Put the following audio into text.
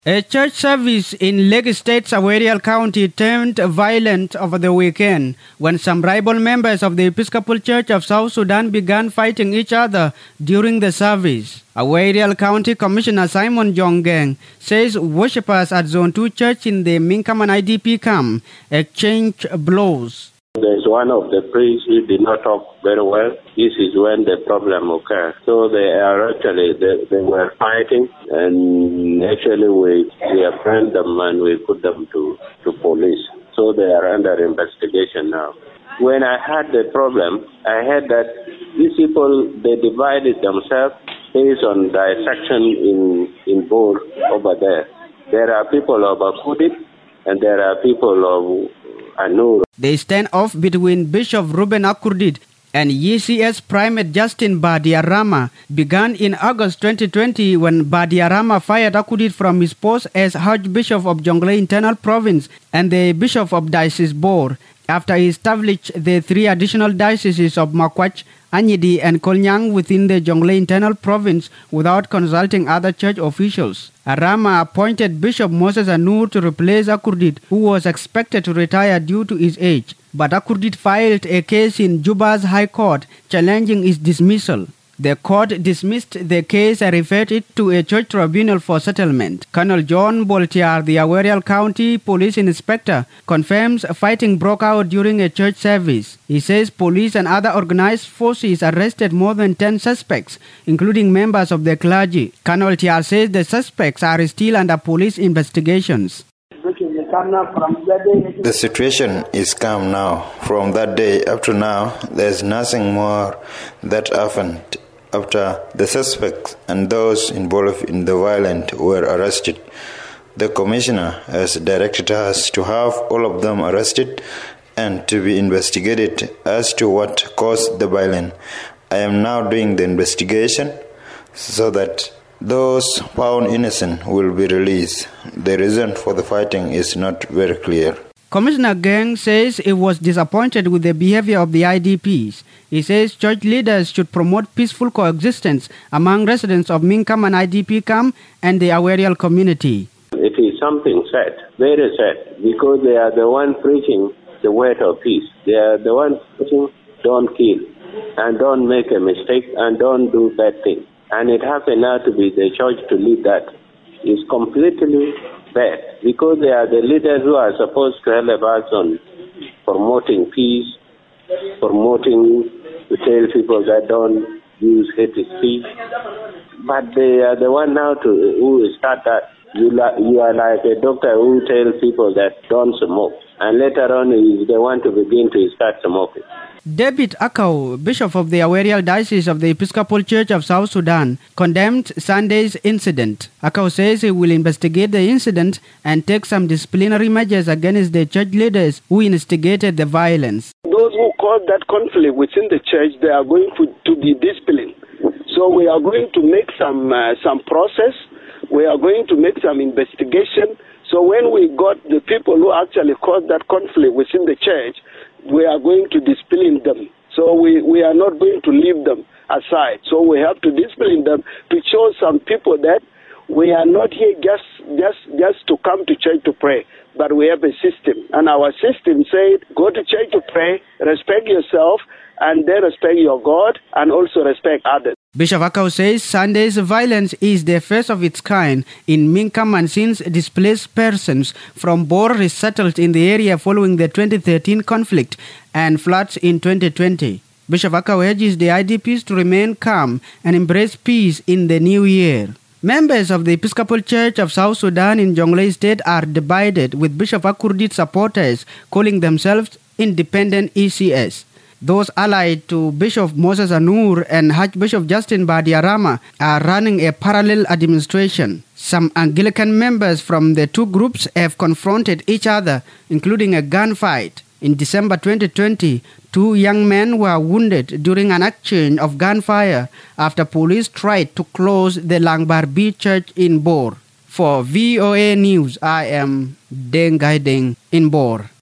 A church service in Lake State's Awerial County turned violent over the weekend when some rival members of the Episcopal Church of South Sudan began fighting each other during the service. Awerial County Commissioner Simon Jongeng says worshippers at Zone 2 Church in the Minkaman IDP camp exchanged blows. There's one of the priests who did not talk very well. This is when the problem occurred. So they were fighting, and actually we apprehended them and we put them to police. So they are under investigation now. When I had the problem, I heard that these people, they divided themselves based on dissection in Bor over there. There are people of Akudit and there are people of Anur. The standoff between Bishop Reuben Akurdit and ECS Primate Justin Badiarama began in August 2020 when Badiarama fired Akurdit from his post as Archbishop of Jonglei Internal Province and the Bishop of Diocese Bor after he established the three additional dioceses of Makwach, Anyidi and Kolnyang within the Jonglei Internal Province without consulting other church officials. Arama appointed Bishop Moses Anur to replace Akurdit, who was expected to retire due to his age. But Akurdit filed a case in Juba's High Court challenging his dismissal. The court dismissed the case and referred it to a church tribunal for settlement. Colonel John Boltiar, the Awerial County Police Inspector, confirms fighting broke out during a church service. He says police and other organized forces arrested more than 10 suspects, including members of the clergy. Colonel Tiar says the suspects are still under police investigations. The situation is calm now. From that day up to now, there's nothing more that happened after the suspects and those involved in the violence were arrested. The commissioner has directed us to have all of them arrested and to be investigated as to what caused the violence. I am now doing the investigation so that those found innocent will be released. The reason for the fighting is not very clear. Commissioner Geng says he was disappointed with the behavior of the IDPs. He says church leaders should promote peaceful coexistence among residents of Minkaman IDP camp and the Awerial community. It is something sad, very sad, because they are the one preaching the word of peace. They are the one preaching don't kill and don't make a mistake and don't do bad things. And it happened now to be the church to lead that. It's completely bad because they are the leaders who are supposed to help us on promoting peace, promoting to tell people that don't use hate speech. But they are the one now who start that. You are like a doctor who tells people that don't smoke, and later on is the one to begin to start smoking. David Akau, Bishop of the Awerial Diocese of the Episcopal Church of South Sudan, condemned Sunday's incident. Akau says he will investigate the incident and take some disciplinary measures against the church leaders who instigated the violence. Those who caused that conflict within the church, they are going to be disciplined. So we are going to make some process. We are going to make some investigation. So when we got the people who actually caused that conflict within the church, we are going to discipline them. So we are not going to leave them aside. So we have to discipline them to show some people that we are not here just to come to church to pray, but we have a system. And our system said, go to church to pray, respect yourself, and then respect your God, and also respect others. Bishop Akau says Sunday's violence is the first of its kind in Minkaman since displaced persons from Bor resettled in the area following the 2013 conflict and floods in 2020. Bishop Akau urges the IDPs to remain calm and embrace peace in the new year. Members of the Episcopal Church of South Sudan in Jonglei State are divided, with Bishop Akurdit supporters calling themselves Independent ECS. Those allied to Bishop Moses Anur and Archbishop Justin Badiarama are running a parallel administration. Some Anglican members from the two groups have confronted each other, including a gunfight. In December 2020, two young men were wounded during an exchange of gunfire after police tried to close the Langbar B Church in Bor. For VOA News, I am Deng Gai Deng in Bor.